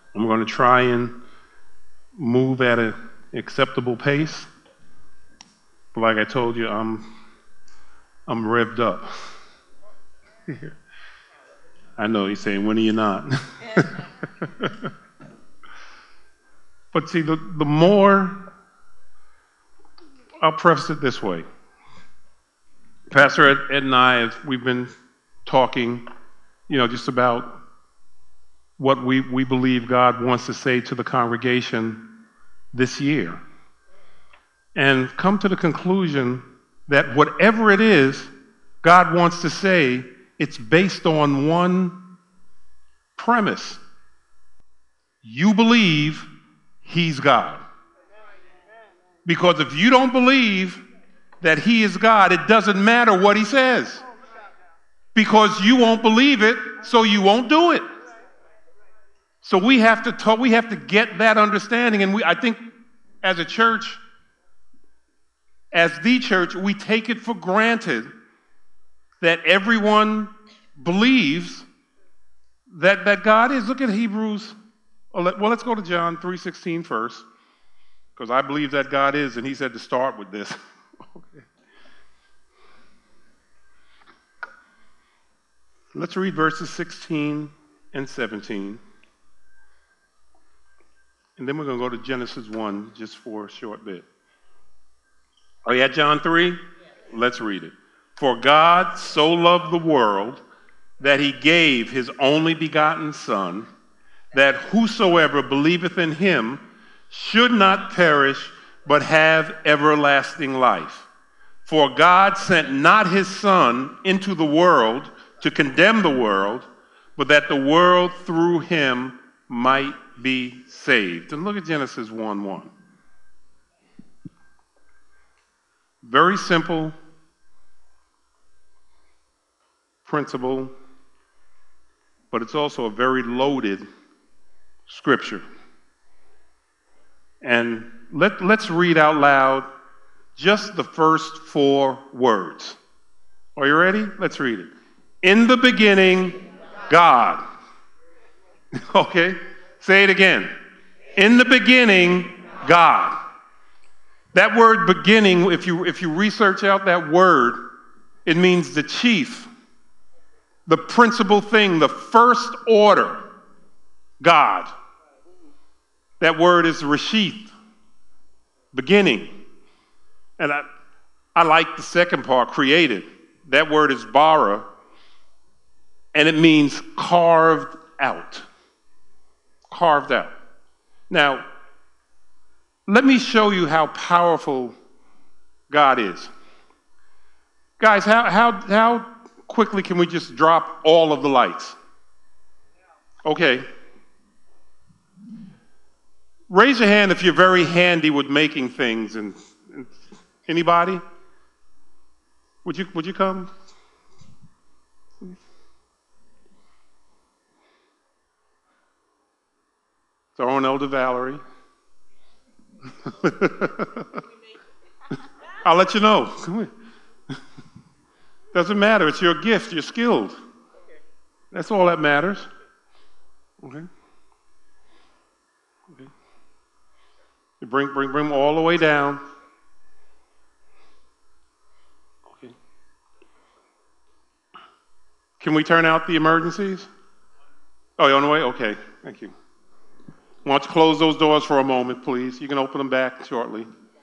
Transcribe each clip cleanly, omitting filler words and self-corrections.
I'm going to try and move at an acceptable pace. But like I told you, I'm revved up. I know he's saying, when are you not? But see, the more, I'll preface it this way. Pastor Ed and I, we've been talking, just about what we believe God wants to say to the congregation this year. And come to the conclusion that whatever it is God wants to say, it's based on one premise. You believe He's God. Because if you don't believe that He is God, it doesn't matter what He says. Because you won't believe it, so you won't do it. So we have to get that understanding, and I think as a church, as the church, we take it for granted that everyone believes that God is. Look at Hebrews. Well, let's go to John 3:16 first, because I believe that God is, and He said to start with this. Okay. Let's read verses 16 and 17. And then we're going to go to Genesis 1 just for a short bit. Are you at John 3? Let's read it. For God so loved the world that He gave His only begotten Son, that whosoever believeth in Him should not perish, but have everlasting life. For God sent not His Son into the world to condemn the world, but that the world through Him might be saved. And look at Genesis 1:1. Very simple principle, but it's also a very loaded scripture. And let's read out loud just the first 4 words. Are you ready? Let's read it. In the beginning, God. Okay? Say it again. In the beginning, God. That word beginning, if you research out that word, it means the chief, the principal thing, the first order, God. That word is reshith, beginning. And I like the second part, created. That word is bara, and it means carved out. Carved out. Now, let me show you how powerful God is. Guys, how quickly can we just drop all of the lights? Okay. Raise your hand if you're very handy with making things. And anybody? Would you come? It's our own Elder Valerie. I'll let you know. Doesn't matter. It's your gift. You're skilled. That's all that matters. Okay. Okay. You bring them all the way down. Okay. Can we turn out the emergencies? Oh, you're on the way? Okay. Thank you. Why don't you close those doors for a moment, please? You can open them back shortly.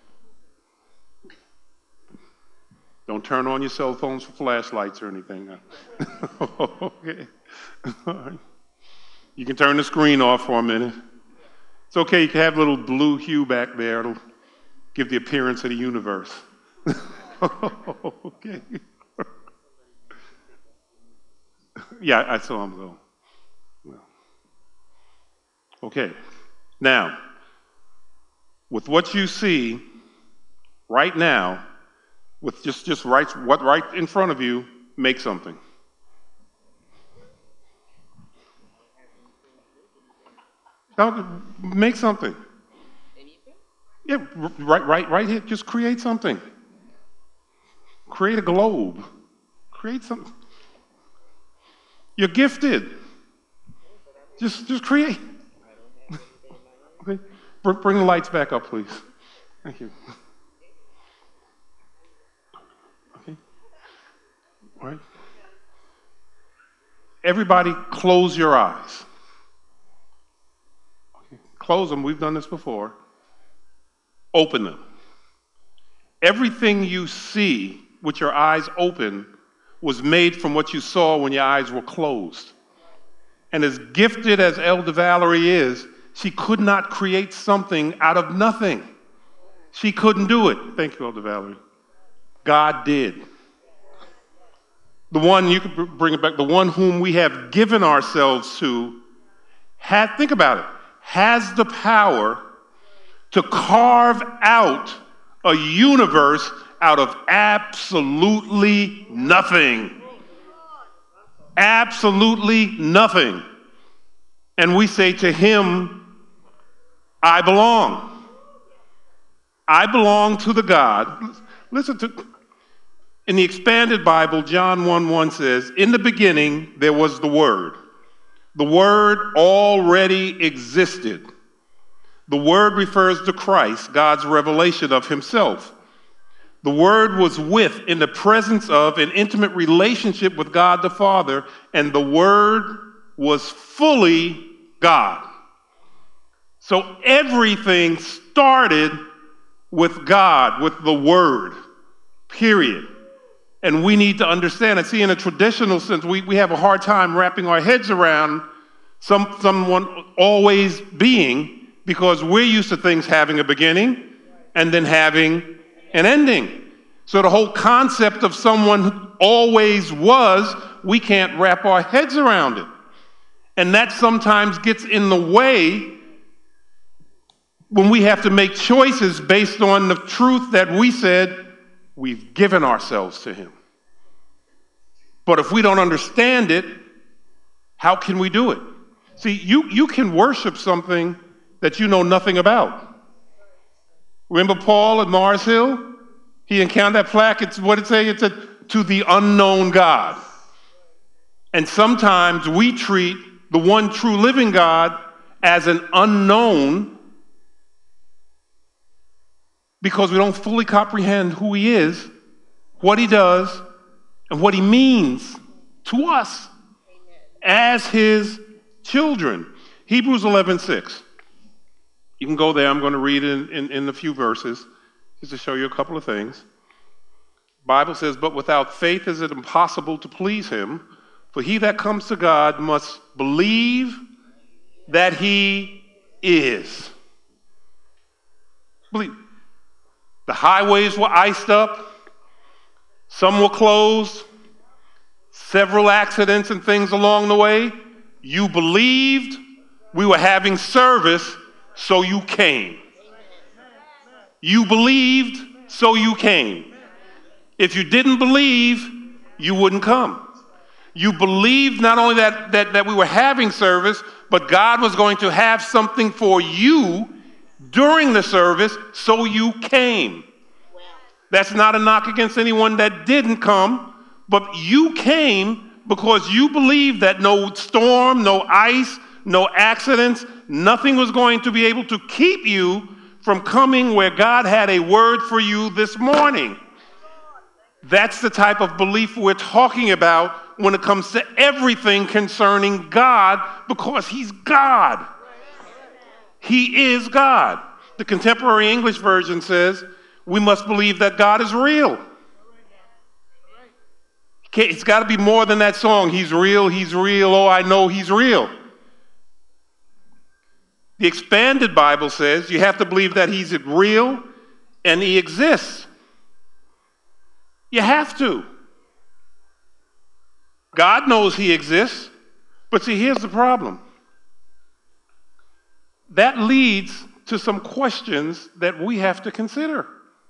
Don't turn on your cell phones for flashlights or anything. Okay. All right. You can turn the screen off for a minute. It's okay. You can have a little blue hue back there. It'll give the appearance of the universe. Okay. Yeah, I saw him go. Okay. Now, with what you see right now, with just right in front of you, make something. Now, make something. Yeah, right here. Just create something. Create a globe. Create something. You're gifted. Just create. Okay? Bring the lights back up, please. Thank you. Okay? All right? Everybody close your eyes. Okay. Close them. We've done this before. Open them. Everything you see with your eyes open was made from what you saw when your eyes were closed. And as gifted as Elder Valerie is, she could not create something out of nothing. She couldn't do it. Thank you, Elder Valerie. God did. The one, you could bring it back, the one whom we have given ourselves to, think about it, has the power to carve out a universe out of absolutely nothing. Absolutely nothing. And we say to him, I belong. I belong to the God. Listen to, in the Expanded Bible, John 1:1 says, in the beginning there was the Word. The Word already existed. The Word refers to Christ, God's revelation of himself. The Word was with, in the presence of, an intimate relationship with God the Father, and the Word was fully God. So everything started with God, with the Word, period. And we need to understand it. See, in a traditional sense, we have a hard time wrapping our heads around someone always being, because we're used to things having a beginning and then having an ending. So the whole concept of someone who always was, we can't wrap our heads around it. And that sometimes gets in the way when we have to make choices based on the truth that we said we've given ourselves to him. But if we don't understand it, how can we do it? See, you can worship something that you know nothing about. Remember Paul at Mars Hill? He encountered that plaque. It's what it say? It said, to the unknown God. And sometimes we treat the one true living God as an unknown because we don't fully comprehend who he is, what he does, and what he means to us as his children. Hebrews 11:6. You can go there. I'm going to read it in a few verses just to show you a couple of things. The Bible says, but without faith is it impossible to please him, for he that comes to God must believe that he is. Believe. The highways were iced up. Some were closed. Several accidents and things along the way. You believed we were having service, so you came. You believed, so you came. If you didn't believe, you wouldn't come. You believed not only that we were having service, but God was going to have something for you during the service, so you came. That's not a knock against anyone that didn't come, but you came because you believed that no storm, no ice, no accidents, nothing was going to be able to keep you from coming where God had a word for you this morning. That's the type of belief we're talking about when it comes to everything concerning God, because he's God. He is God. The Contemporary English Version says, we must believe that God is real. It's got to be more than that song. He's real, oh, I know he's real. The Expanded Bible says you have to believe that he's real and he exists. You have to. God knows he exists, but see, here's the problem. That leads to some questions that we have to consider.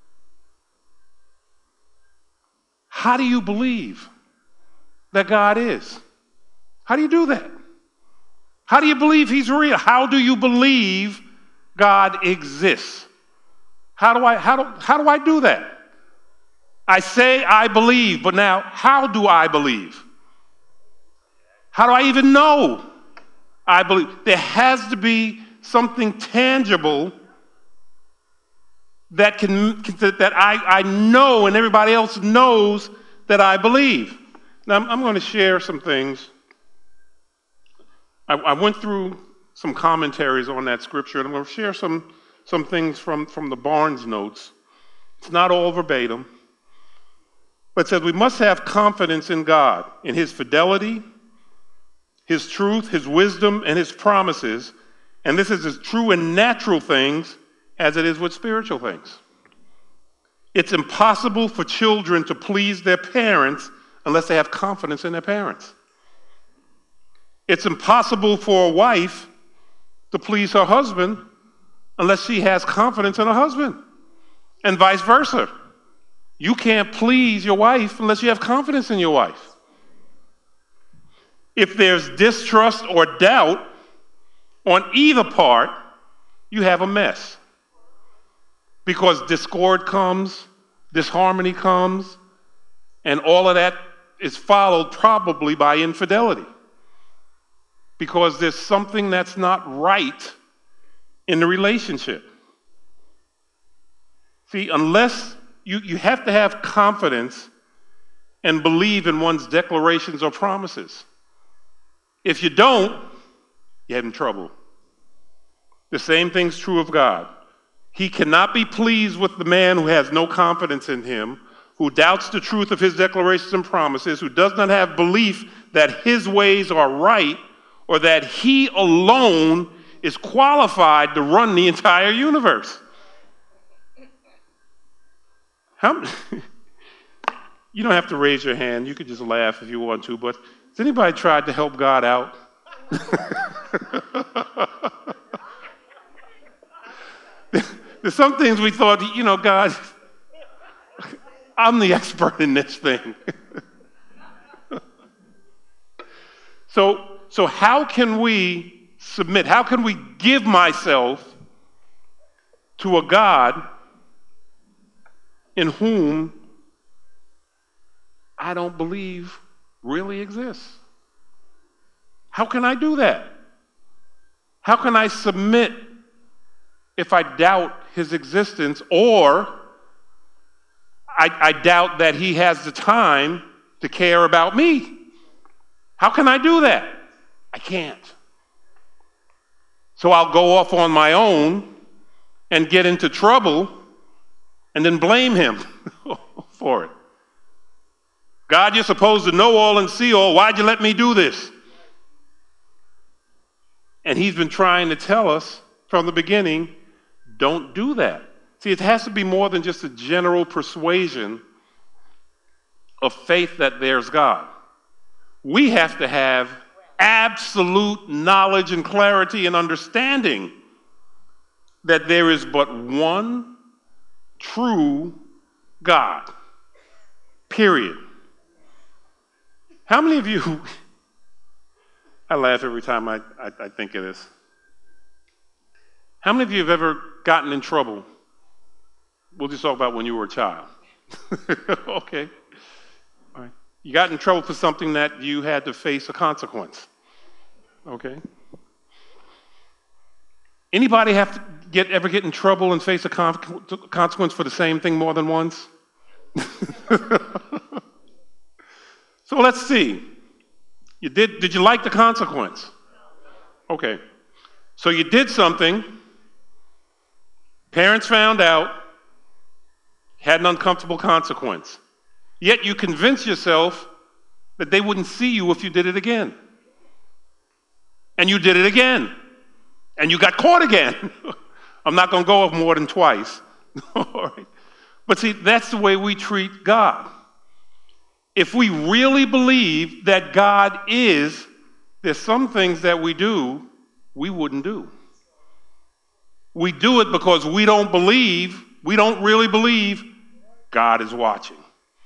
How do you believe that God is? How do you do that? How do you believe he's real? How do you believe God exists? How do I do that? I say I believe, but now how do I believe? How do I even know I believe? There has to be something tangible that I know and everybody else knows that I believe. Now, I'm going to share some things. I went through some commentaries on that scripture, and I'm going to share some things from the Barnes notes. It's not all verbatim, but it says we must have confidence in God, in His fidelity, His truth, His wisdom, and His promises. And this is as true in natural things as it is with spiritual things. It's impossible for children to please their parents unless they have confidence in their parents. It's impossible for a wife to please her husband unless she has confidence in her husband, and vice versa. You can't please your wife unless you have confidence in your wife. If there's distrust or doubt on either part, you have a mess. Because discord comes, disharmony comes, and all of that is followed probably by infidelity. Because there's something that's not right in the relationship. See, unless you have to have confidence and believe in one's declarations or promises. If you don't, you're in trouble. The same thing's true of God. He cannot be pleased with the man who has no confidence in Him, who doubts the truth of His declarations and promises, who does not have belief that His ways are right, or that He alone is qualified to run the entire universe. You don't have to raise your hand. You could just laugh if you want to, but has anybody tried to help God out? There's some things we thought, God, I'm the expert in this thing. So how can we submit? How can we give myself to a God in whom I don't believe really exists? How can I do that? How can I submit if I doubt His existence, or I doubt that He has the time to care about me? How can I do that? I can't. So I'll go off on my own and get into trouble and then blame Him for it. God, you're supposed to know all and see all. Why'd you let me do this? And He's been trying to tell us from the beginning, don't do that. See, it has to be more than just a general persuasion of faith that there's God. We have to have absolute knowledge and clarity and understanding that there is but one true God. Period. How many of you, I laugh every time I think of this. How many of you have ever gotten in trouble? We'll just talk about when you were a child. Okay. All right. You got in trouble for something that you had to face a consequence. Okay. Anybody have to ever get in trouble and face a consequence for the same thing more than once? So let's see. Did you like the consequence? Okay. So you did something, parents found out, had an uncomfortable consequence. Yet you convinced yourself that they wouldn't see you if you did it again. And you did it again. And you got caught again. I'm not going to go off more than twice. All right. But see, that's the way we treat God. If we really believe that God is, there's some things that we do we wouldn't do. We do it because we don't really believe God is watching.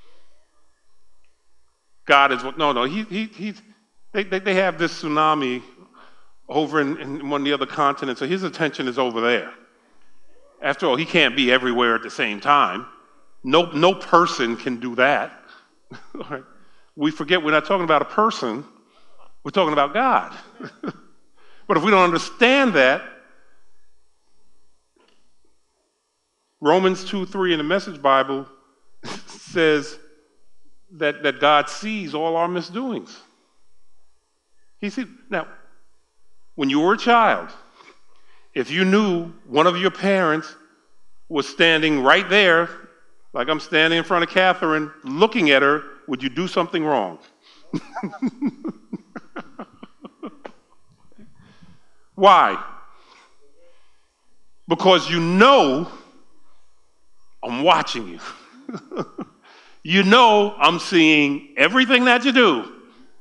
God is, they have this tsunami over in one of the other continents, so his attention is over there. After all, he can't be everywhere at the same time. No person can do that. Right? We forget we're not talking about a person, we're talking about God. But if we don't understand that, Romans 2:3 in the Message Bible says that God sees all our misdoings. He sees. Now, when you were a child, if you knew one of your parents was standing right there, like I'm standing in front of Catherine, looking at her, would you do something wrong? Why? Because you know I'm watching you. You know I'm seeing everything that you do.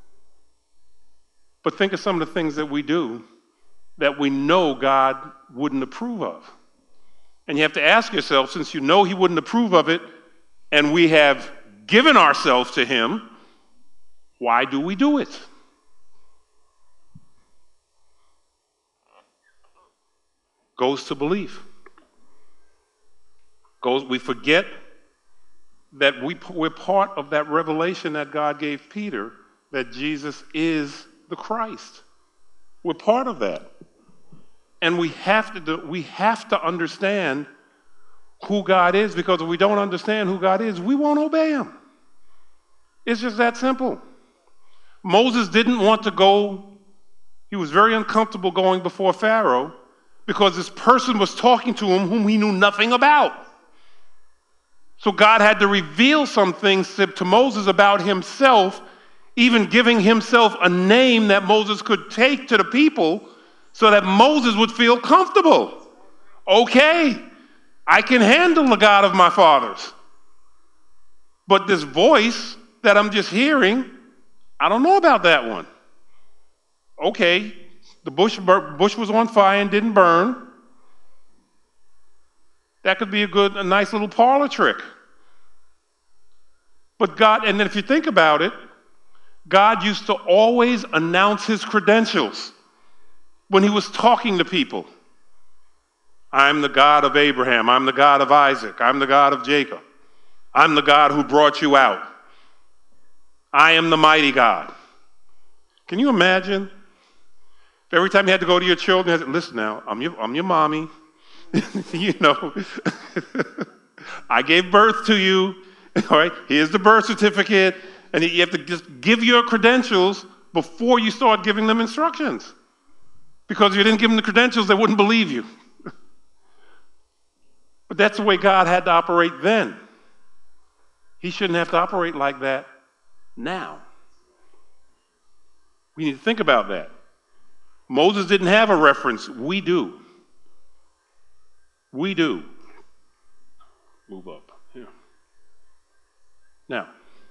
But think of some of the things that we do that we know God wouldn't approve of. And you have to ask yourself, since you know he wouldn't approve of it, and we have given ourselves to him, why do we do it? Goes to belief. We forget that we're part of that revelation that God gave Peter, that Jesus is the Christ. We're part of that. And we have to understand who God is, because if we don't understand who God is, we won't obey him. It's just that simple. Moses didn't want to go. He was very uncomfortable going before Pharaoh because this person was talking to him whom he knew nothing about. So God had to reveal some things to Moses about himself, even giving himself a name that Moses could take to the people so that Moses would feel comfortable. Okay, I can handle the God of my fathers. But this voice that I'm just hearing, I don't know about that one. Okay, the bush was on fire and didn't burn. That could be a nice little parlor trick. But God, and then if you think about it, God used to always announce his credentials when he was talking to people. I'm the God of Abraham. I'm the God of Isaac. I'm the God of Jacob. I'm the God who brought you out. I am the mighty God. Can you imagine? If every time you had to go to your children, you had to, listen now, I'm your mommy. You know, I gave birth to you. All right, here's the birth certificate. And you have to just give your credentials before you start giving them instructions. Because if you didn't give them the credentials, they wouldn't believe you. But that's the way God had to operate then. He shouldn't have to operate like that now. We need to think about that. Moses didn't have a reference. We do. We do. Move up. Yeah. Now,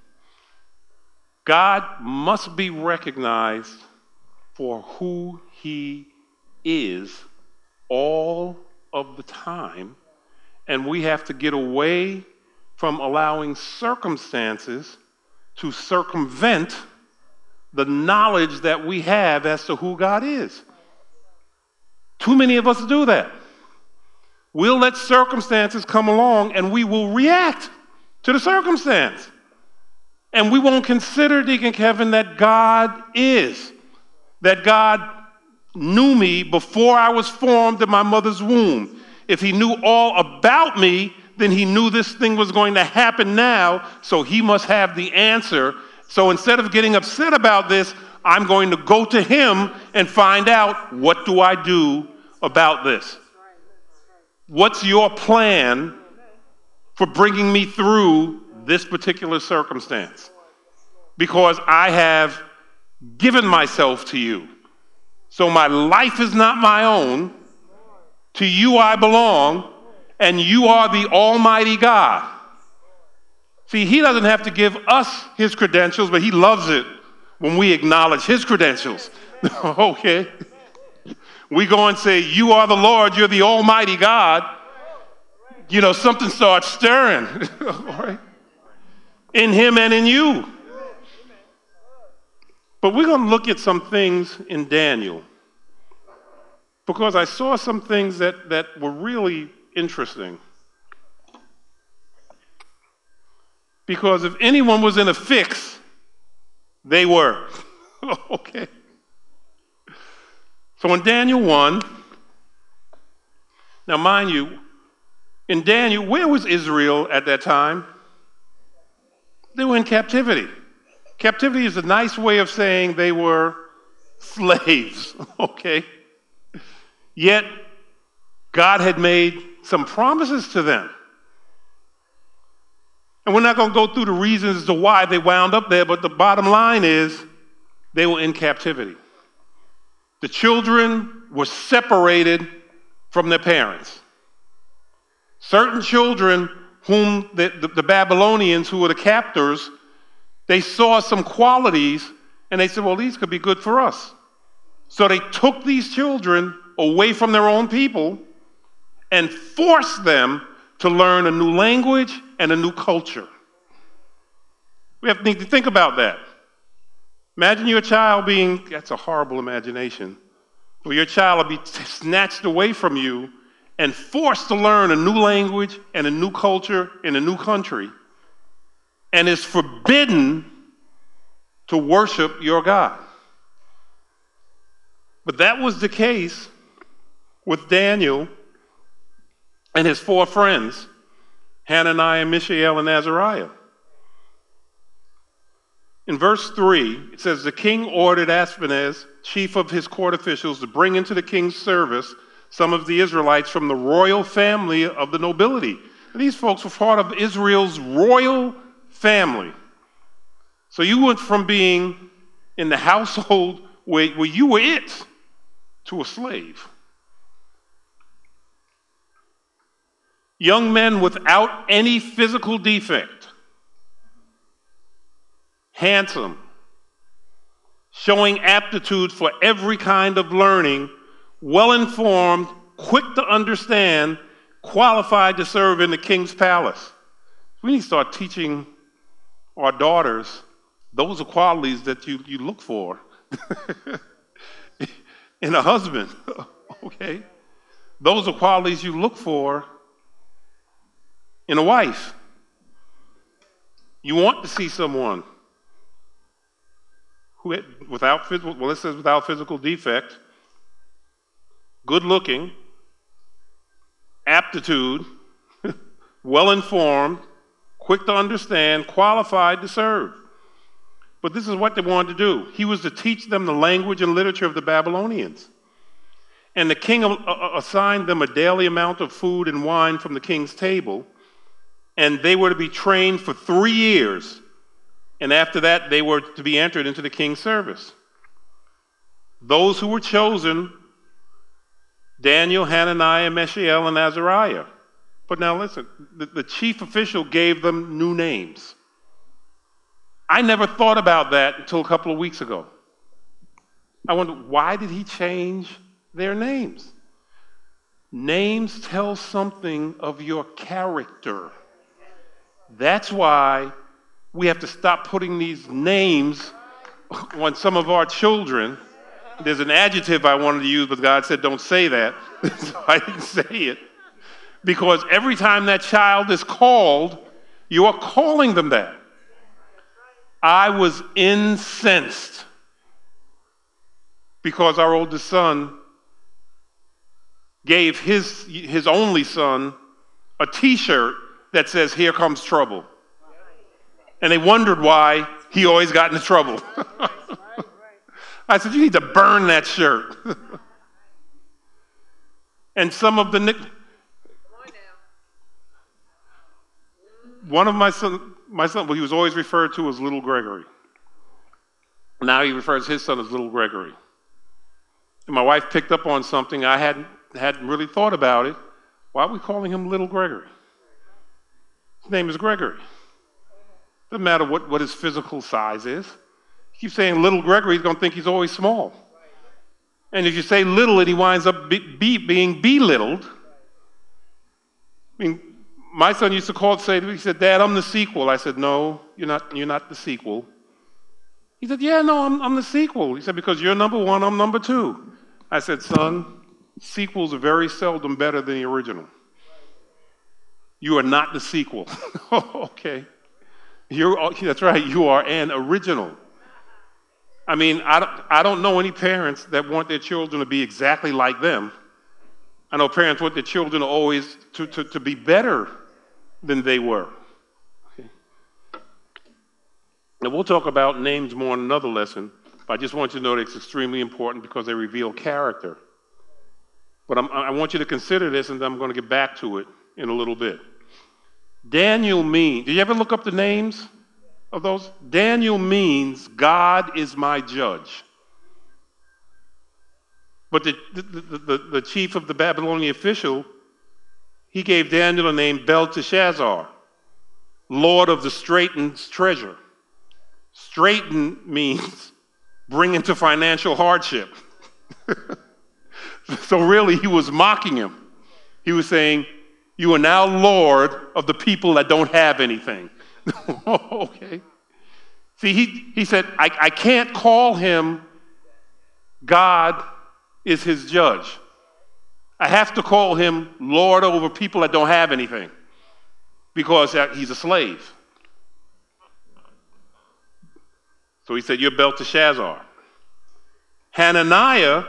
God must be recognized for who he is all of the time, and we have to get away from allowing circumstances to circumvent the knowledge that we have as to who God is. Too many of us do that. We'll let circumstances come along and we will react to the circumstance. And we won't consider, Deacon Kevin, that God is. That God knew me before I was formed in my mother's womb. If he knew all about me, then he knew this thing was going to happen now, so he must have the answer. So instead of getting upset about this, I'm going to go to him and find out, what do I do about this? What's your plan for bringing me through this particular circumstance? Because I have given myself to you. So my life is not my own. To you I belong, and you are the Almighty God. See, he doesn't have to give us his credentials, but he loves it when we acknowledge his credentials. Okay? We go and say, you are the Lord, you're the Almighty God. You know, something starts stirring. All right? In him and in you. But we're going to look at some things in Daniel, because I saw some things that were really interesting. Because if anyone was in a fix, they were. Okay. So in Daniel 1, now mind you, In Daniel, where was Israel at that time? They were in captivity. Captivity is a nice way of saying they were slaves, okay? Yet, God had made some promises to them. And we're not going to go through the reasons as to why they wound up there, but the bottom line is they were in captivity. The children were separated from their parents. Certain children whom the Babylonians, who were the captors, they saw some qualities and they said, well, these could be good for us. So they took these children away from their own people and forced them to learn a new language and a new culture. We have to think about that. Imagine your child being, that's a horrible imagination, where your child will be snatched away from you and forced to learn a new language and a new culture in a new country, and is forbidden to worship your God. But that was the case with Daniel and his 4 friends, Hananiah, Mishael, and Azariah. In verse 3, it says, the king ordered Ashpenaz, chief of his court officials, to bring into the king's service some of the Israelites from the royal family of the nobility. And these folks were part of Israel's royal family. So you went from being in the household where you were it to a slave. Young men without any physical defect, handsome, showing aptitude for every kind of learning, well-informed, quick to understand, qualified to serve in the king's palace. We need to start teaching our daughters those are qualities that you look for in a husband, okay? Those are qualities you look for in a wife. You want to see someone who, without physical defect, good looking, aptitude, well informed, quick to understand, qualified to serve. But this is what they wanted to do. He was to teach them the language and literature of the Babylonians. And the king assigned them a daily amount of food and wine from the king's table, and they were to be trained for 3 years. And after that, they were to be entered into the king's service. Those who were chosen, Daniel, Hananiah, Mishael, and Azariah. But now listen, the chief official gave them new names. I never thought about that until a couple of weeks ago. I wondered, why did he change their names? Names tell something of your character. That's why we have to stop putting these names on some of our children. There's an adjective I wanted to use, but God said, don't say that. So I didn't say it. Because every time that child is called, you are calling them that. I was incensed because our oldest son gave his only son a T-shirt that says, "Here comes trouble." And they wondered why he always got into trouble. I said, you need to burn that shirt. And some of the one of my son, well, he was always referred to as Little Gregory. Now he refers his son as Little Gregory. And my wife picked up on something I hadn't really thought about it. Why are we calling him Little Gregory? His name is Gregory. Doesn't matter what his physical size is. You keep saying Little Gregory, he's going to think he's always small. And if you say little and he winds up being belittled, I mean, my son used to say to me, he said, "Dad, I'm the sequel." I said, "No, you're not the sequel." He said, "Yeah, no, I'm the sequel." He said, "Because you're number one, I'm number two." I said, "Son, sequels are very seldom better than the original. You are not the sequel." Okay. That's right, you are an original. I mean, I don't know any parents that want their children to be exactly like them. I know parents want their children always to be better than they were. Okay. Now, we'll talk about names more in another lesson, but I just want you to know that it's extremely important because they reveal character. But I want you to consider this, and I'm going to get back to it in a little bit. Daniel means, did you ever look up the names of those? Daniel means God is my judge. But the chief of the Babylonian official, he gave Daniel the name Belteshazzar, Lord of the straitened treasure. Straiten means bring into financial hardship. So really, he was mocking him. He was saying, you are now Lord of the people that don't have anything. Okay. See, he said, I can't call him God is his judge. I have to call him Lord over people that don't have anything because he's a slave. So he said, you're Belteshazzar. Hananiah,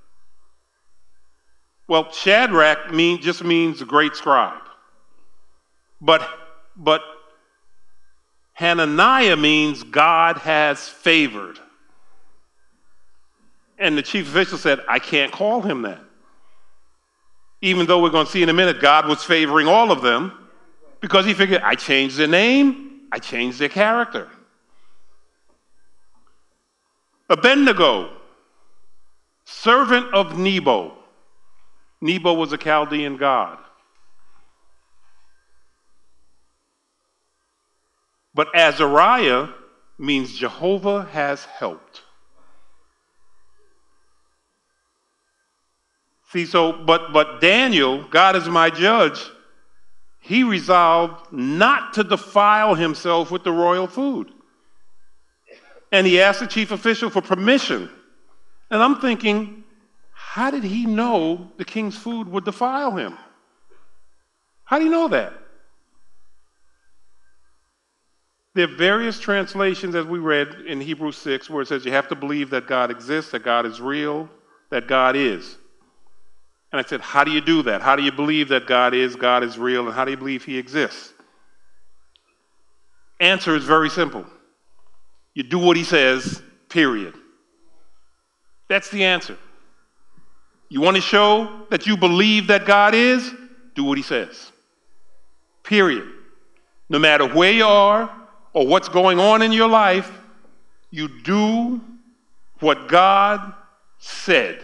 well, Shadrach just means the great scribe. But Hananiah means God has favored. And the chief official said, I can't call him that. Even though we're going to see in a minute, God was favoring all of them because he figured, I changed their name, I changed their character. Abednego, servant of Nebo. Nebo was a Chaldean god. But Azariah means Jehovah has helped. See, but Daniel, God is my judge, he resolved not to defile himself with the royal food. And he asked the chief official for permission. And I'm thinking, how did he know the king's food would defile him? How do you know that? There are various translations, as we read in Hebrews 6, where it says you have to believe that God exists, that God is real, that God is. And I said, how do you do that? How do you believe that God is real, and how do you believe he exists? Answer is very simple. You do what he says, period. That's the answer. You want to show that you believe that God is? Do what he says. Period. No matter where you are or what's going on in your life, you do what God said.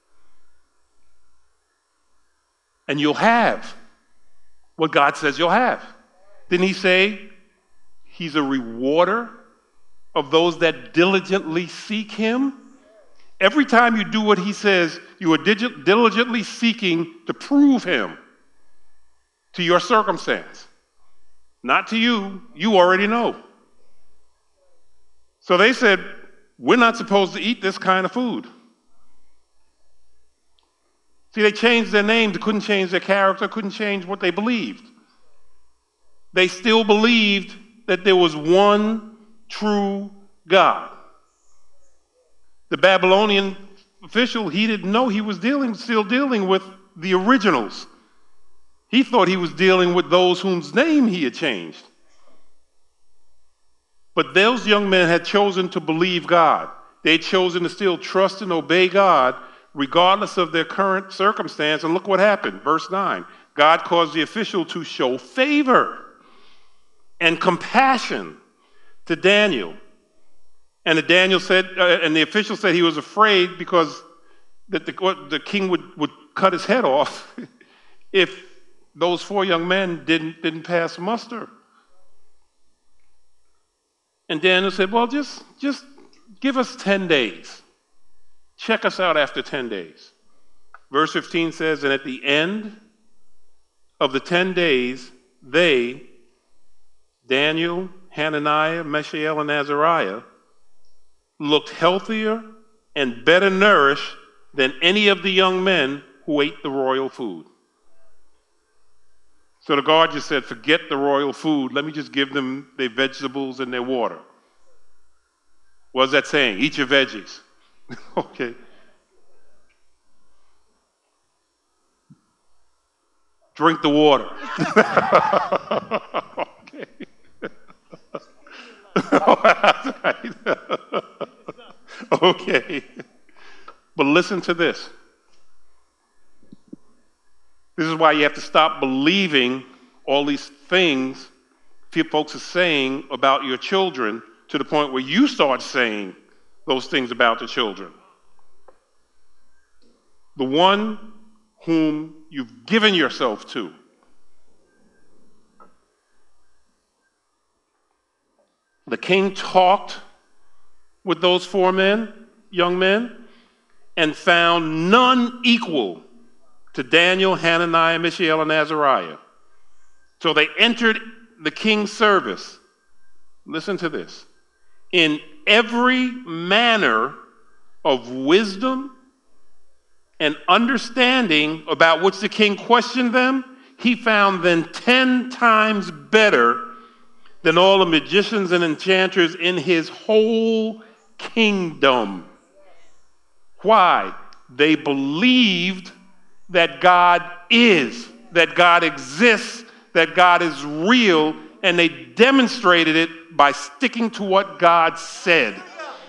And you'll have what God says you'll have. Didn't he say he's a rewarder of those that diligently seek him? Every time you do what he says, you are diligently seeking to prove him to your circumstance. Not to you. You already know. So they said, we're not supposed to eat this kind of food. See, they changed their name. They couldn't change their character, couldn't change what they believed. They still believed that there was one true God. The Babylonian official, he didn't know he was still dealing with the originals. He thought he was dealing with those whose name he had changed. But those young men had chosen to believe God. They had chosen to still trust and obey God regardless of their current circumstance. And look what happened. Verse 9. God caused the official to show favor and compassion to Daniel. And the official said he was afraid because that the king would cut his head off if those 4 young men didn't pass muster. And Daniel said, well, just give us 10 days. Check us out after 10 days. Verse 15 says, and at the end of the 10 days, they, Daniel, Hananiah, Mishael, and Azariah, looked healthier and better nourished than any of the young men who ate the royal food. So the guard just said, forget the royal food. Let me just give them their vegetables and their water. What's that saying? Eat your veggies. Okay. Drink the water. Okay. That's right. Okay. But listen to this. This is why you have to stop believing all these things folks are saying about your children to the point where you start saying those things about the children. The one whom you've given yourself to. The king talked with those 4 men, young men, and found none equal to Daniel, Hananiah, Mishael, and Azariah. So they entered the king's service. Listen to this. In every manner of wisdom and understanding about which the king questioned them, he found them 10 times better than all the magicians and enchanters in his whole kingdom. Why? They believed that God is, that God exists, that God is real, and they demonstrated it by sticking to what God said.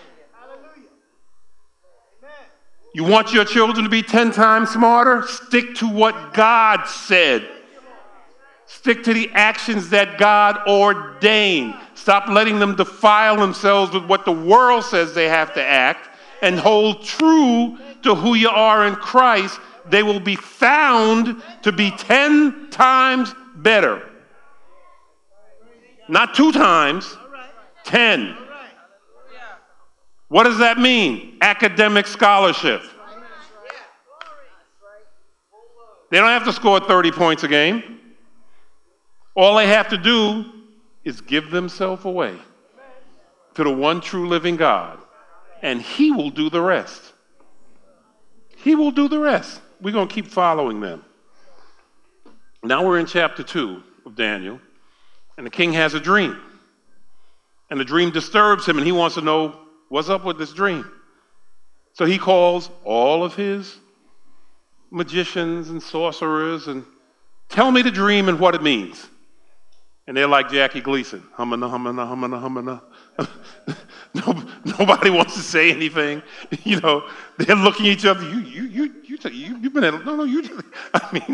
You want your children to be 10 times smarter? Stick to what God said. Stick to the actions that God ordained. Stop letting them defile themselves with what the world says they have to act, and hold true to who you are in Christ. They will be found to be 10 times better. Not 2 times, 10. What does that mean? Academic scholarship. They don't have to score 30 points a game. All they have to do is give themselves away to the one true living God, and he will do the rest. He will do the rest. We're going to keep following them. Now we're in chapter 2 of Daniel, and the king has a dream. And the dream disturbs him, and he wants to know what's up with this dream. So he calls all of his magicians and sorcerers and tell me the dream and what it means. And they're like Jackie Gleason, humming, humming. Nobody wants to say anything. You know, they're looking at each other. You've been at, no, you. I mean,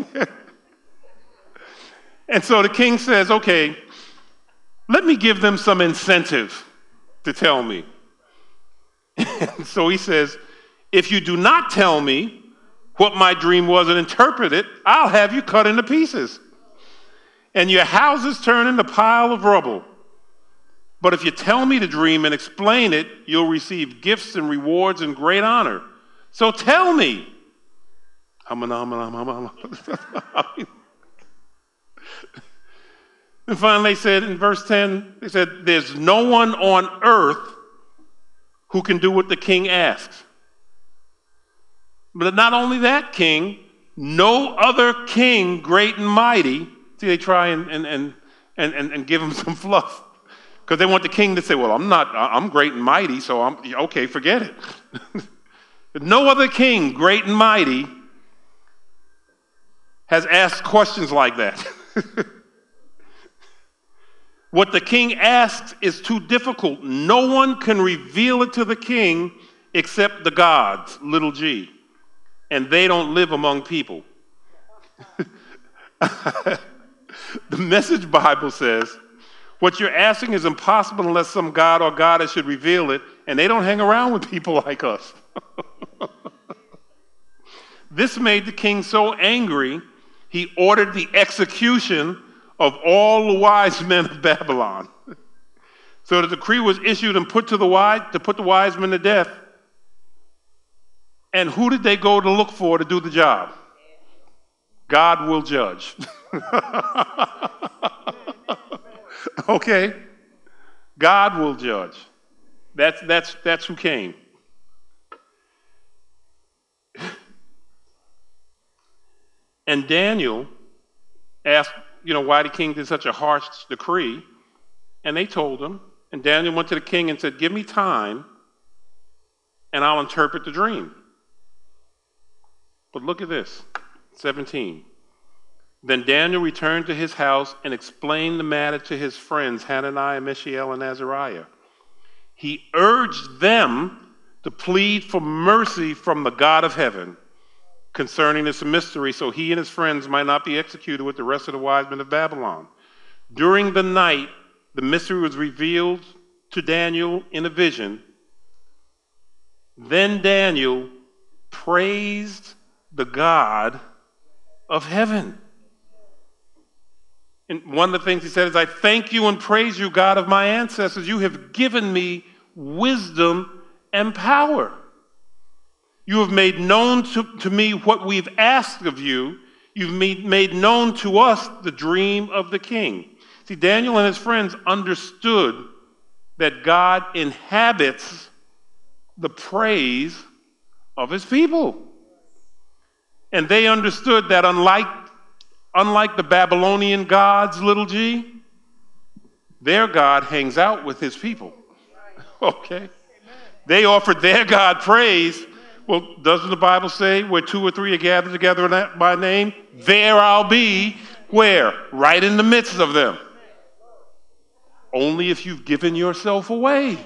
and so the king says, okay, let me give them some incentive to tell me. And so he says, if you do not tell me what my dream was and interpret it, I'll have you cut into pieces, and your houses turn into a pile of rubble. But if you tell me the dream and explain it, you'll receive gifts and rewards and great honor. So tell me. And finally they said in verse 10, they said, there's no one on earth who can do what the king asks. But not only that, king, no other king, great and mighty. See, they try and give him some fluff. Because they want the king to say, well, I'm great and mighty, so okay, forget it. No other king, great and mighty, has asked questions like that. What the king asks is too difficult. No one can reveal it to the king except the gods, little g. And they don't live among people. The Message Bible says, what you're asking is impossible unless some god or goddess should reveal it, and they don't hang around with people like us. This made the king so angry, he ordered the execution of all the wise men of Babylon. So the decree was issued and put to put the wise men to death. And who did they go to look for to do the job? God will judge. Okay? God will judge. That's who came. And Daniel asked, why the king did such a harsh decree. And they told him. And Daniel went to the king and said, give me time and I'll interpret the dream. But look at this, 17. Then Daniel returned to his house and explained the matter to his friends, Hananiah, Mishael, and Azariah. He urged them to plead for mercy from the God of heaven concerning this mystery, so he and his friends might not be executed with the rest of the wise men of Babylon. During the night, the mystery was revealed to Daniel in a vision. Then Daniel praised the God of heaven. And one of the things he said is, I thank you and praise you, God of my ancestors. You have given me wisdom and power. You have made known to me what we've asked of you. You've made known to us the dream of the king. See, Daniel and his friends understood that God inhabits the praise of his people. And they understood that unlike the Babylonian gods, little g, their God hangs out with his people. Okay? They offered their God praise. Well, doesn't the Bible say where two or three are gathered together by name, there I'll be, where? Right in the midst of them. Only if you've given yourself away.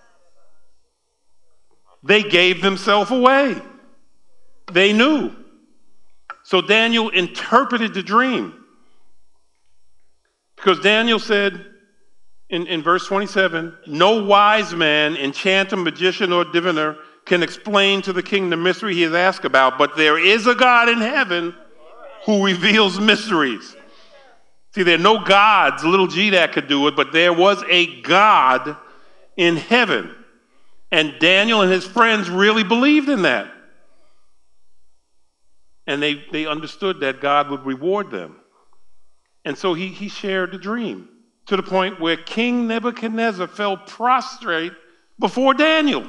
They gave themselves away. They knew. So Daniel interpreted the dream. Because Daniel said in verse 27, no wise man, enchanter, magician, or diviner can explain to the king the mystery he has asked about, but there is a God in heaven who reveals mysteries. See, there are no gods, little g, that could do it, but there was a God in heaven. And Daniel and his friends really believed in that. And they understood that God would reward them. And so he shared the dream to the point where King Nebuchadnezzar fell prostrate before Daniel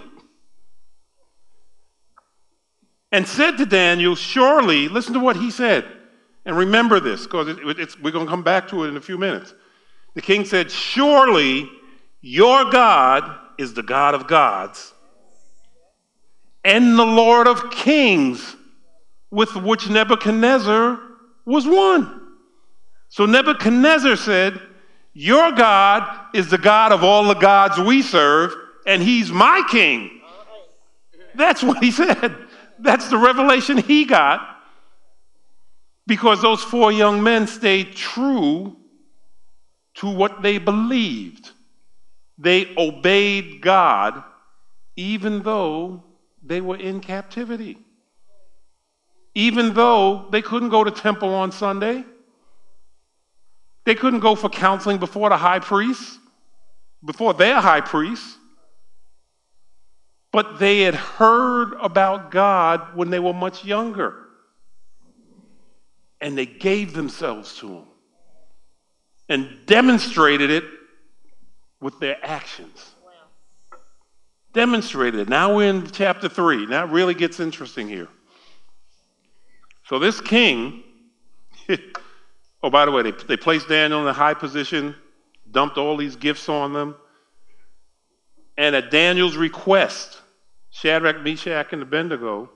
and said to Daniel, surely, listen to what he said, and remember this, because we're going to come back to it in a few minutes. The king said, surely your God is the God of gods and the Lord of kings, with which Nebuchadnezzar was one. So Nebuchadnezzar said, your God is the God of all the gods we serve, and he's my king. That's what he said. That's the revelation he got, because those four young men stayed true to what they believed. They obeyed God even though they were in captivity. Even though they couldn't go to temple on Sunday. They couldn't go for counseling before the high priest, before their high priest. But they had heard about God when they were much younger. And they gave themselves to him and demonstrated it with their actions. Wow. Demonstrated it. Now we're in chapter 3. Now it really gets interesting here. So this king, oh, by the way, they placed Daniel in a high position, dumped all these gifts on them. And at Daniel's request, Shadrach, Meshach, and Abednego,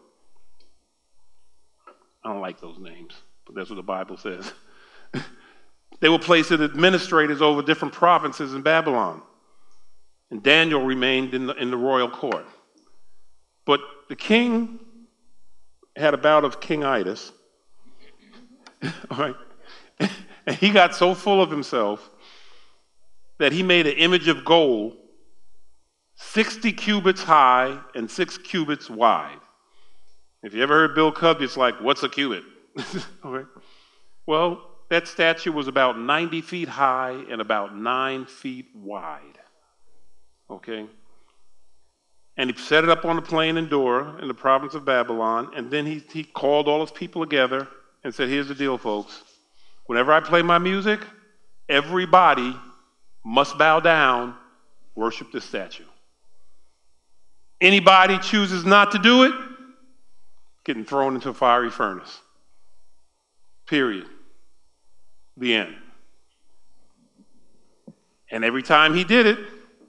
I don't like those names, but that's what the Bible says. They were placed as administrators over different provinces in Babylon. And Daniel remained in the royal court. But the king had a bout of kingitis. All right. And he got so full of himself that he made an image of gold 60 cubits high and 6 cubits wide. If you ever heard Bill Cosby, it's like, what's a cubit? Okay. Well, that statue was about 90 feet high and about 9 feet wide. Okay. And he set it up on the plain in Dura in the province of Babylon, and then he called all his people together and said, here's the deal, folks. Whenever I play my music, everybody must bow down, worship this statue. Anybody chooses not to do it, getting thrown into a fiery furnace. Period. The end. And every time he did it,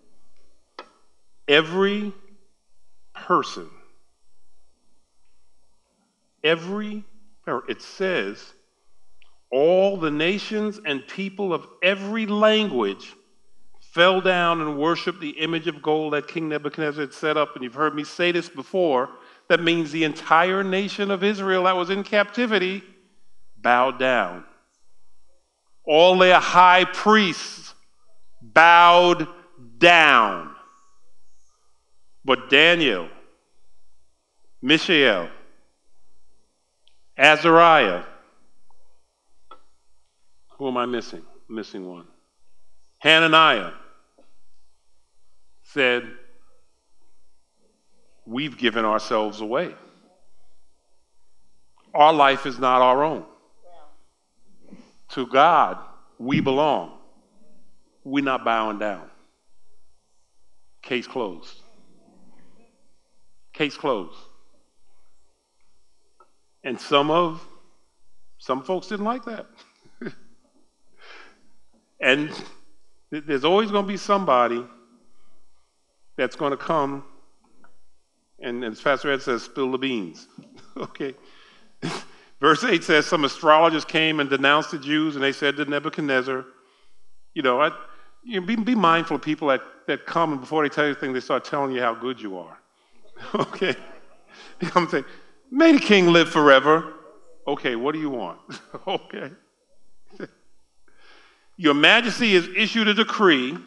every person, it says, all the nations and people of every language fell down and worshiped the image of gold that King Nebuchadnezzar had set up. And you've heard me say this before. That means the entire nation of Israel that was in captivity bowed down. All their high priests bowed down. But Daniel, Mishael, Azariah, who am I missing? I'm missing one. Hananiah said, we've given ourselves away. Our life is not our own. To God, we belong. We're not bowing down. Case closed. Case closed. And some folks didn't like that. And there's always going to be somebody that's going to come and as Pastor Ed says, spill the beans. Okay. Verse 8 says, some astrologers came and denounced the Jews, and they said to Nebuchadnezzar, be mindful of people that come, and before they tell you anything, they start telling you how good you are. Okay. They come and say, may the king live forever. Okay, what do you want? Okay. Your Majesty has issued a decree.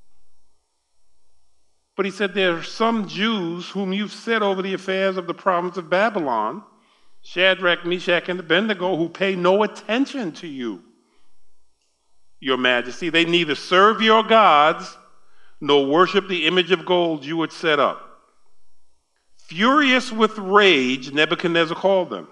But he said, there are some Jews whom you've set over the affairs of the province of Babylon, Shadrach, Meshach, and Abednego, who pay no attention to you, Your Majesty. They neither serve your gods nor worship the image of gold you had set up. Furious with rage, Nebuchadnezzar called them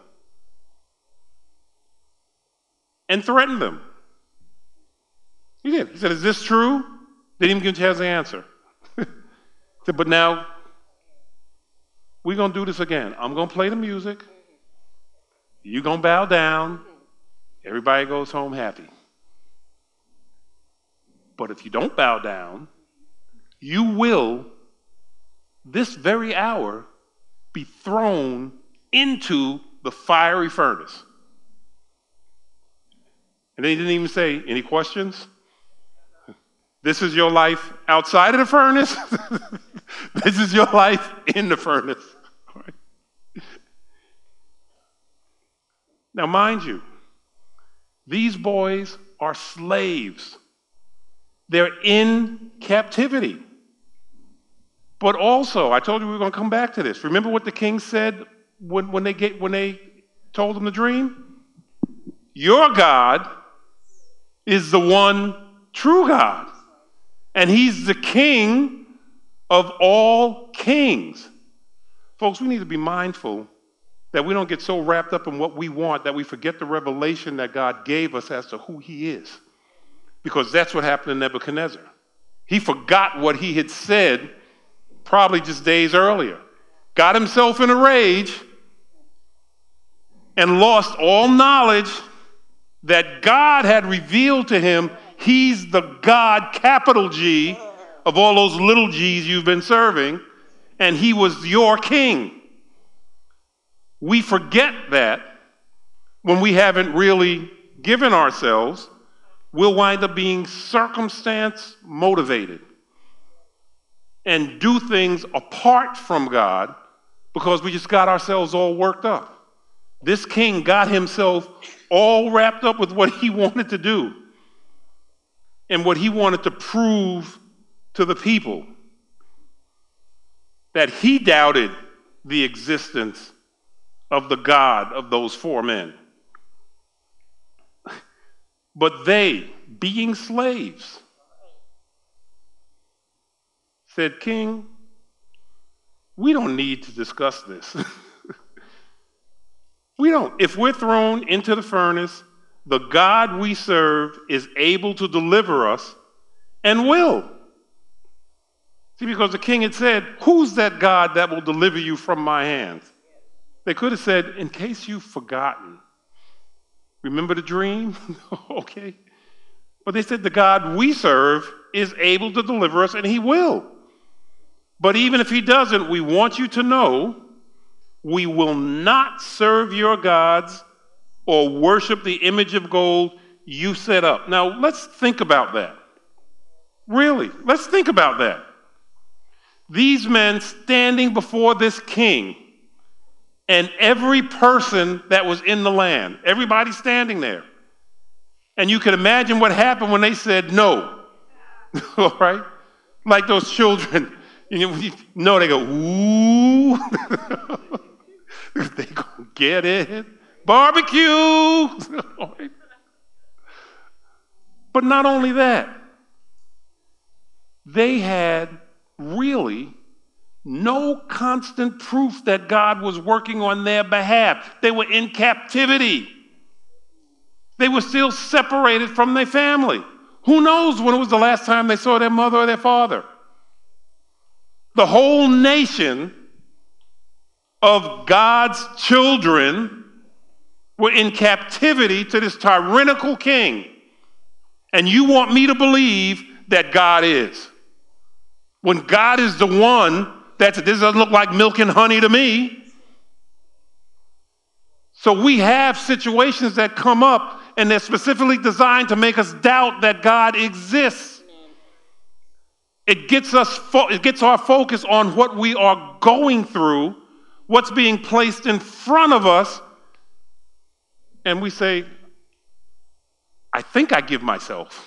and threatened them. He did. He said, is this true? They didn't even give a chance to answer. He said, but now, we're going to do this again. I'm going to play the music. You're going to bow down. Everybody goes home happy. But if you don't bow down, you will, this very hour, be thrown into the fiery furnace. And then he didn't even say, any questions? This is your life outside of the furnace. This is your life in the furnace. Right. Now, mind you, these boys are slaves. They're in captivity. But also, I told you we were going to come back to this. Remember what the king said when they told him the dream? Your God is the one true God. And he's the king of all kings. Folks, we need to be mindful that we don't get so wrapped up in what we want that we forget the revelation that God gave us as to who he is. Because that's what happened to Nebuchadnezzar. He forgot what he had said probably just days earlier. Got himself in a rage and lost all knowledge that God had revealed to him. He's the God, capital G, of all those little G's you've been serving, and he was your king. We forget that when we haven't really given ourselves. We'll wind up being circumstance motivated and do things apart from God because we just got ourselves all worked up. This king got himself all wrapped up with what he wanted to do and what he wanted to prove to the people, that he doubted the existence of the God of those four men. But they, being slaves, said, King, we don't need to discuss this. We don't. If we're thrown into the furnace, the God we serve is able to deliver us and will. See, because the king had said, who's that God that will deliver you from my hands? They could have said, in case you've forgotten, remember the dream? Okay. But they said the God we serve is able to deliver us and he will. But even if he doesn't, we want you to know we will not serve your gods or worship the image of gold you set up. Now, let's think about that. Really, let's think about that. These men standing before this king, and every person that was in the land, everybody standing there. And you can imagine what happened when they said no. All right? Like those children. No, they go, ooh. They gonna get it. Barbecue. But not only that, they had really no constant proof that God was working on their behalf. They were in captivity. They were still separated from their family. Who knows when it was the last time they saw their mother or their father? The whole nation of God's children were in captivity to this tyrannical king. And you want me to believe that God is. When God is the one, this doesn't look like milk and honey to me. So we have situations that come up, and they're specifically designed to make us doubt that God exists. It gets our focus on what we are going through, what's being placed in front of us, and we say, I think I give myself.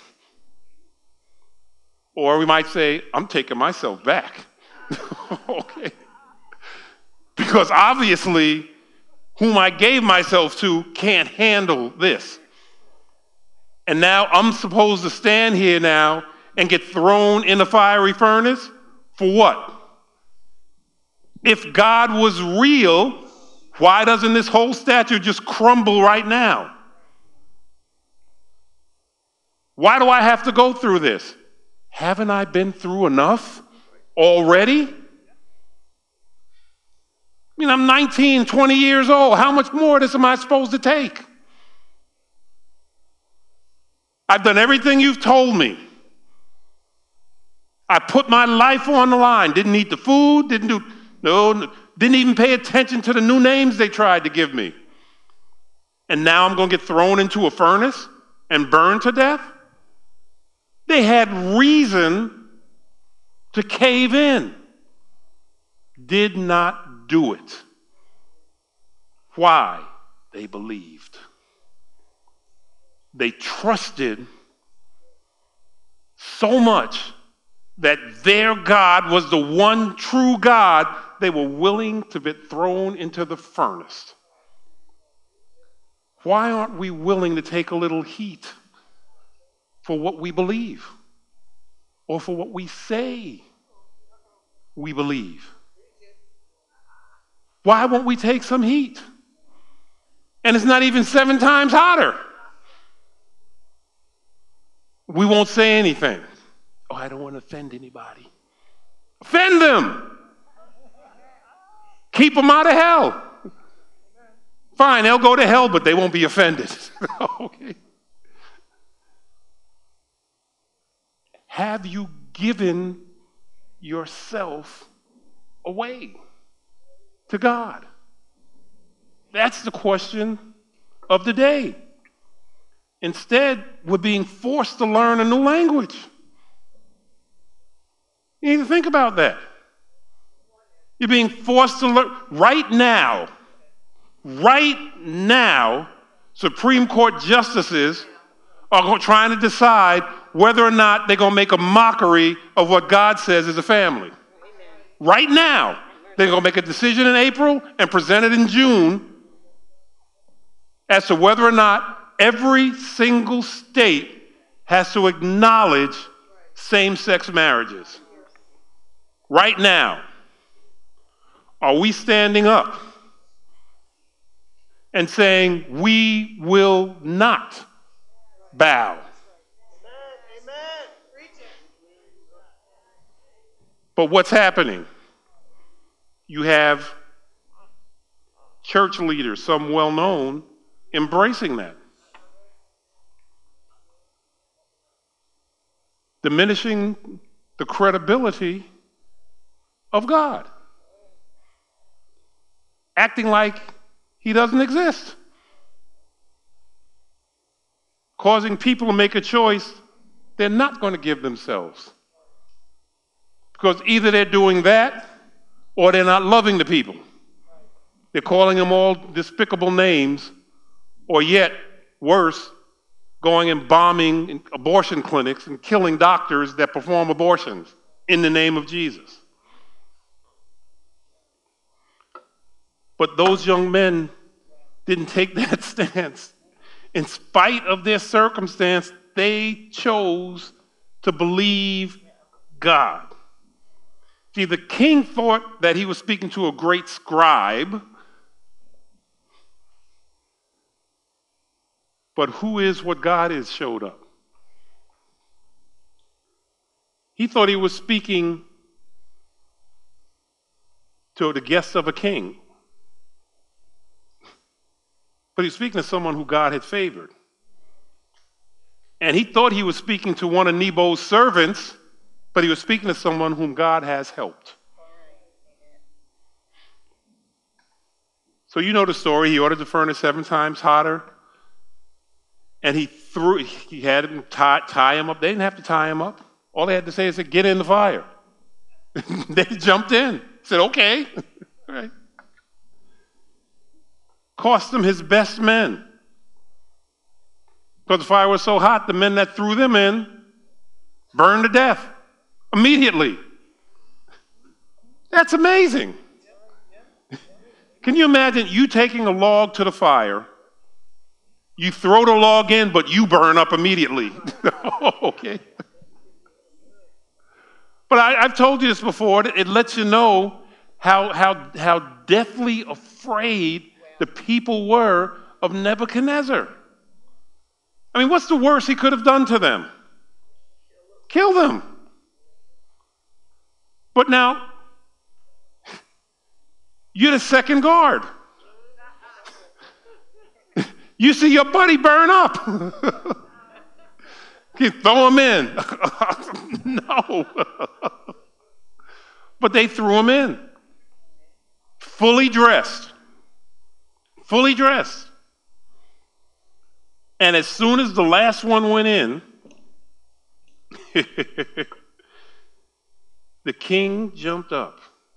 Or we might say, I'm taking myself back. Okay. Because obviously, whom I gave myself to can't handle this. And now I'm supposed to stand here now and get thrown in the fiery furnace? For what? If God was real, why doesn't this whole statue just crumble right now? Why do I have to go through this? Haven't I been through enough already? I mean, I'm 19, 20 years old. How much more of this am I supposed to take? I've done everything you've told me. I put my life on the line. Didn't eat the food, didn't even pay attention to the new names they tried to give me. And now I'm going to get thrown into a furnace and burned to death? They had reason to cave in. Did not do it. Why? They believed. They trusted so much that their God was the one true God, they were willing to be thrown into the furnace. Why aren't we willing to take a little heat for what we believe or for what we say we believe? Why won't we take some heat? And it's not even 7 times hotter. We won't say anything. Oh, I don't want to offend anybody. Offend them. Keep them out of hell. Fine, they'll go to hell, but they won't be offended. Okay. Have you given yourself away to God? That's the question of the day. Instead, we're being forced to learn a new language. You need to think about that. You're being forced to learn right now, Supreme Court justices are trying to decide whether or not they're going to make a mockery of what God says is a family. Amen. Right now, they're going to make a decision in April and present it in June as to whether or not every single state has to acknowledge same-sex marriages. Right now, are we standing up and saying we will not bow? Amen. But what's happening? You have church leaders, some well-known, embracing that. Diminishing the credibility of God. Acting like he doesn't exist. causing people to make a choice they're not going to give themselves. Because either they're doing that or they're not loving the people. They're calling them all despicable names, or yet, worse, going and bombing abortion clinics and killing doctors that perform abortions in the name of Jesus. But those young men didn't take that stance. In spite of their circumstance, they chose to believe God. See, the king thought that he was speaking to a great scribe, but who is what God is showed up. He thought he was speaking to the guest of a king. But he was speaking to someone who God had favored. And he thought he was speaking to one of Nebo's servants, but he was speaking to someone whom God has helped. So you know the story. He ordered the furnace 7 times hotter. And he had him tie him up. They didn't have to tie him up. All they had to say is, get in the fire. They jumped in. Said, okay. All right. Cost him his best men. Because the fire was so hot, the men that threw them in burned to death immediately. That's amazing. Can you imagine you taking a log to the fire? You throw the log in, but you burn up immediately. Okay. But I've told you this before. It lets you know how deathly afraid the people were of Nebuchadnezzar. I mean, what's the worst he could have done to them? Kill them. But now, you're the second guard. You see your buddy burn up. You throw him in. No. But they threw him in. Fully dressed. Fully dressed. And as soon as the last one went in, the king jumped up.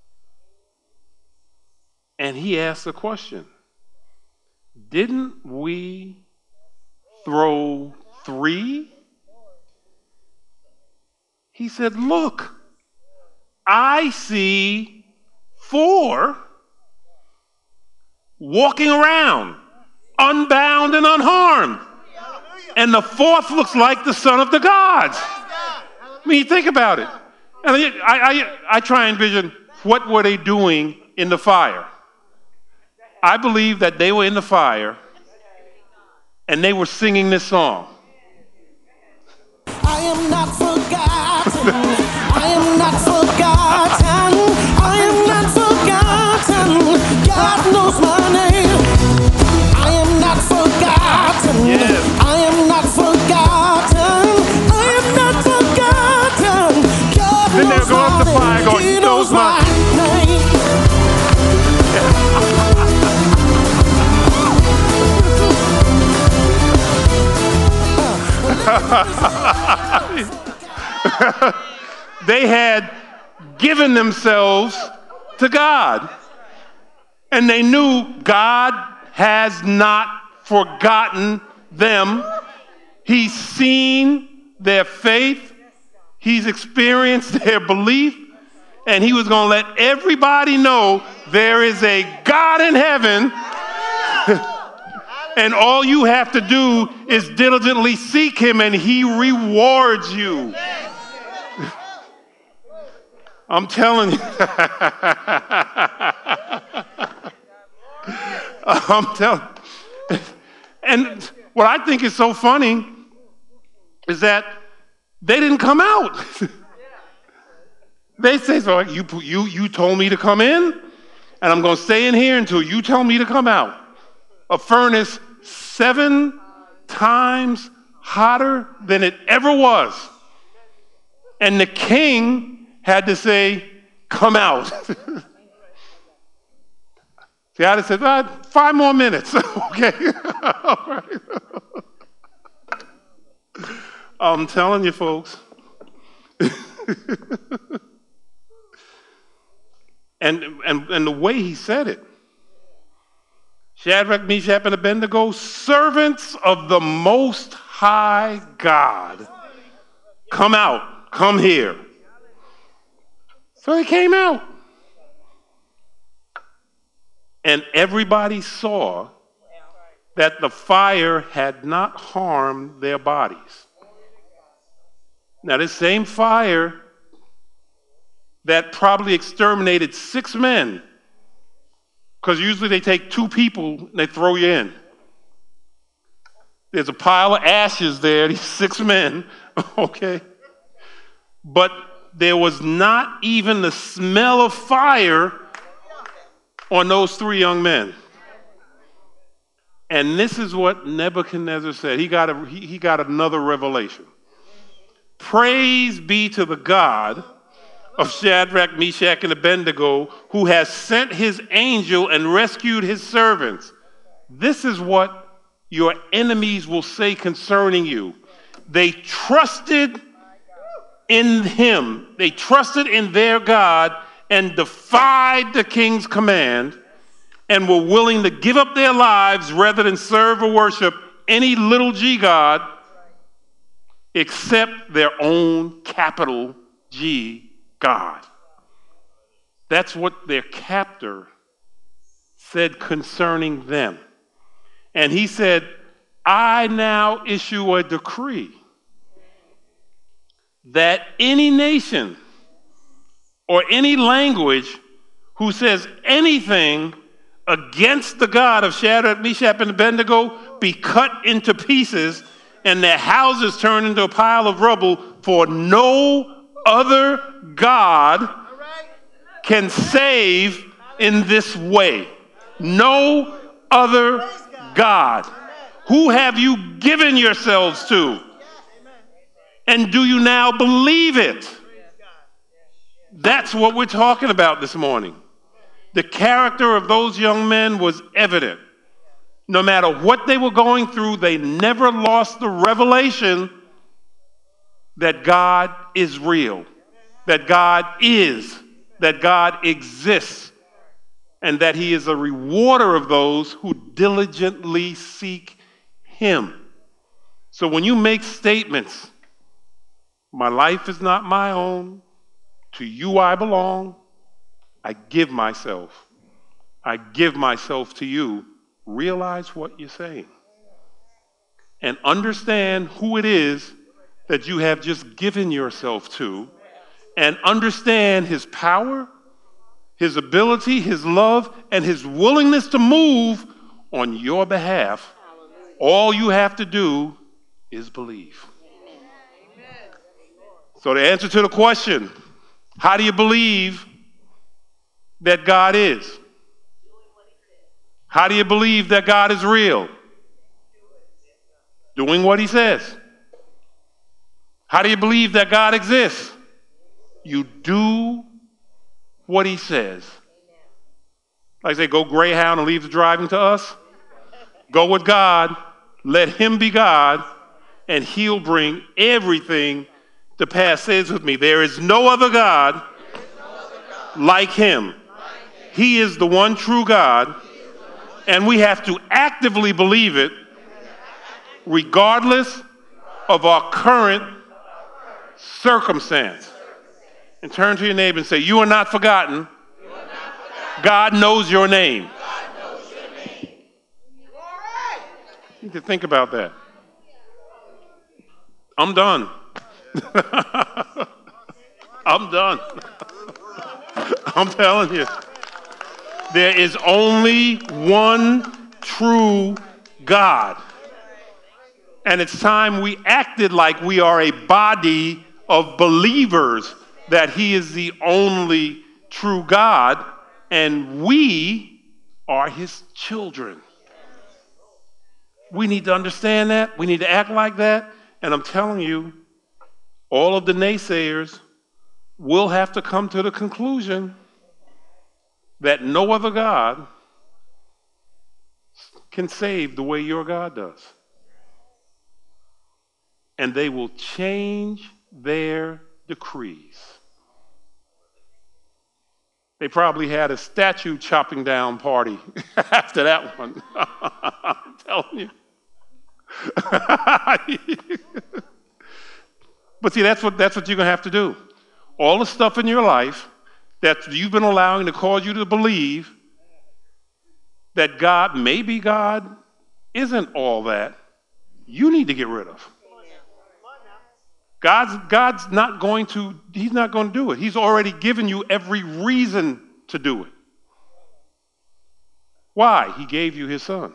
And he asked a question. Didn't we throw 3? He said, look, I see 4 walking around, unbound and unharmed. And the 4th looks like the son of the gods. I mean, think about it. And I try and envision, what were they doing in the fire? I believe that they were in the fire and they were singing this song. I am not forgotten. I am not forgotten. I am not forgotten. God knows my name. I am not forgotten. Yes. I am not forgotten. I am not forgotten. God Then they'll knows go up the my fire name. going, He knows my name. They had given themselves to God. And they knew God has not forgotten them. He's seen their faith. He's experienced their belief. And he was going to let everybody know there is a God in heaven. And all you have to do is diligently seek him and he rewards you. I'm telling you. I'm telling you. And what I think is so funny is that they didn't come out. They say, so you told me to come in, and I'm going to stay in here until you tell me to come out. A furnace 7 times hotter than it ever was. And the king had to say, come out. See, I said, 5 more minutes. Okay. All right. I'm telling you, folks. and the way he said it, Shadrach, Meshach, and Abednego, servants of the Most High God, come out, come here. So they came out. And everybody saw that the fire had not harmed their bodies. Now, this same fire that probably exterminated 6 men, because usually they take 2 people and they throw you in. There's a pile of ashes there, these 6 men, okay? But there was not even the smell of fire on those 3 young men. And this is what Nebuchadnezzar said. He got another revelation. Praise be to the God of Shadrach, Meshach, and Abednego, who has sent his angel and rescued his servants. This is what your enemies will say concerning you. They trusted in him. They trusted in their God and defied the king's command and were willing to give up their lives rather than serve or worship any little g god except their own capital G God. That's what their captor said concerning them. And he said, I now issue a decree that any nation or any language who says anything against the God of Shadrach, Meshach, and Abednego be cut into pieces and their houses turned into a pile of rubble, for no other God can save in this way. No other God. Who have you given yourselves to? And do you now believe it? That's what we're talking about this morning. The character of those young men was evident. No matter what they were going through, they never lost the revelation that God is real, that God is, that God exists, and that he is a rewarder of those who diligently seek him. So when you make statements, my life is not my own, to you I belong, I give myself to you, realize what you're saying. And understand who it is that you have just given yourself to, and understand his power, his ability, his love, and his willingness to move on your behalf. All you have to do is believe. So the answer to the question, how do you believe that God is? How do you believe that God is real? Doing what he says. How do you believe that God exists? You do what he says. Like I say, go Greyhound and leave the driving to us. Go with God, let him be God, and he'll bring everything to pass. Says with me, there is no other God like him. He is the one true God, and we have to actively believe it regardless of our current circumstance. And turn to your neighbor and say, you are not forgotten. God knows your name. You need to think about that. I'm done. I'm done. I'm telling you. There is only one true God. And it's time we acted like we are a body of believers, that he is the only true God, and we are his children. We need to understand that. We need to act like that. And I'm telling you, all of the naysayers will have to come to the conclusion that no other God can save the way your God does. And and they will change their decrees. They probably had a statue chopping down party after that one. I'm telling you. But see, that's what you're going to have to do. All the stuff in your life that you've been allowing to cause you to believe that God, maybe God isn't all that, you need to get rid of. God's not going to, he's not going to do it. He's already given you every reason to do it. Why? He gave you his son.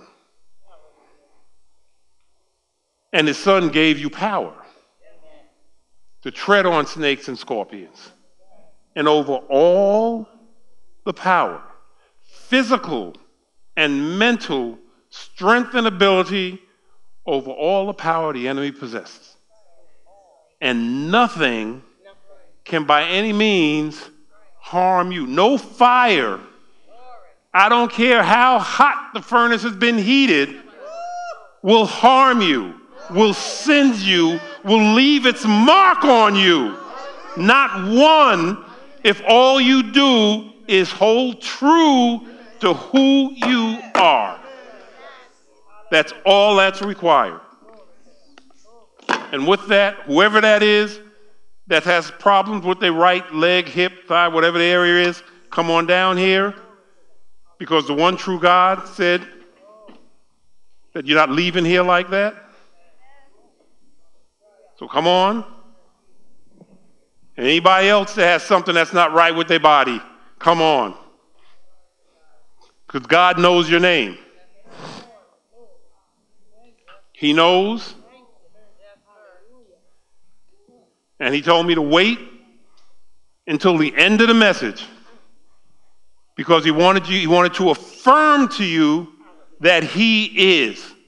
And his son gave you power to tread on snakes and scorpions. And over all the power, physical and mental strength and ability, over all the power the enemy possesses. And nothing can by any means harm you. No fire, I don't care how hot the furnace has been heated, will harm you, will singe you, will leave its mark on you. Not one, if all you do is hold true to who you are. That's all that's required. And with that, whoever that is that has problems with their right leg, hip, thigh, whatever the area is, come on down here, because the one true God said that you're not leaving here like that. So come on. And anybody else that has something that's not right with their body, come on. Because God knows your name. He knows. And he told me to wait until the end of the message, because he wanted to affirm to you that he is.